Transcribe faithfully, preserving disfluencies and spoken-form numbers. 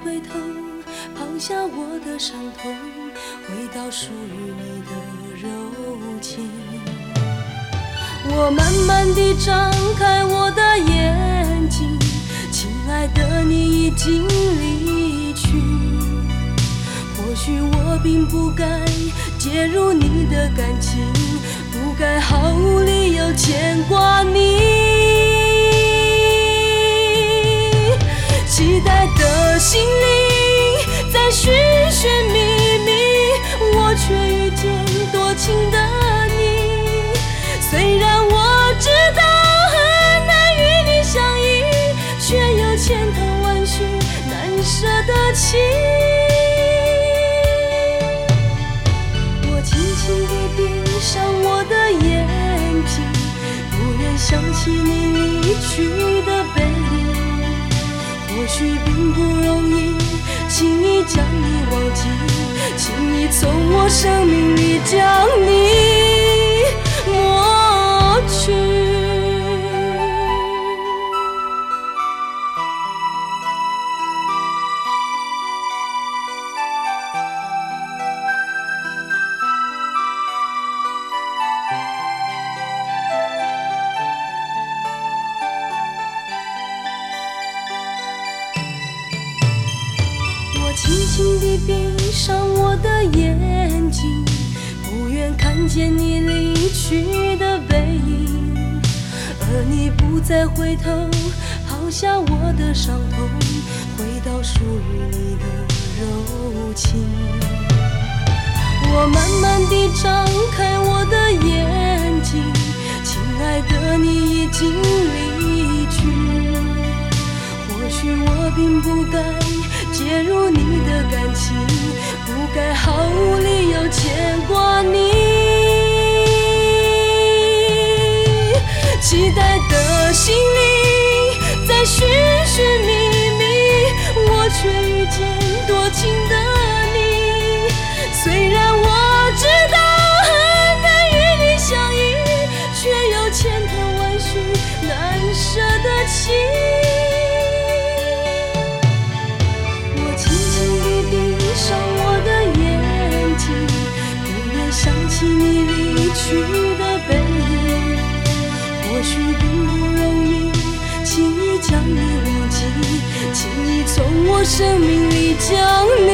回头，抛下我的伤痛，回到属于你的柔情。我慢慢地张开我的眼睛，亲爱的，你已经离去。或许我并不该介入你的感情，不该毫无理由牵挂你。期待的心里在寻寻觅觅，我却遇见多情的你。虽然我知道很难与你相依，却又千头万绪难舍的情。我轻轻地闭上我的眼睛，不愿想起你离去的背影。或许并不容易轻易将你忘记，轻易从我生命里将你抹去。轻轻地闭上我的眼睛，不愿看见你离去的背影。而你不再回头，抛下我的伤痛，回到属于你的柔情。我慢慢地张开我的眼睛，亲爱的，你已经离去。或许我并不该介入你的感情，不该毫无理由牵挂你。期待的心里在寻寻觅觅，我却遇见多情的你。虽然我知道很难与你相依，却又千头万绪难舍的情。上我的眼睛，不愿想起你离去的背影。或许并不容易轻易将你忘记，轻易从我生命里将你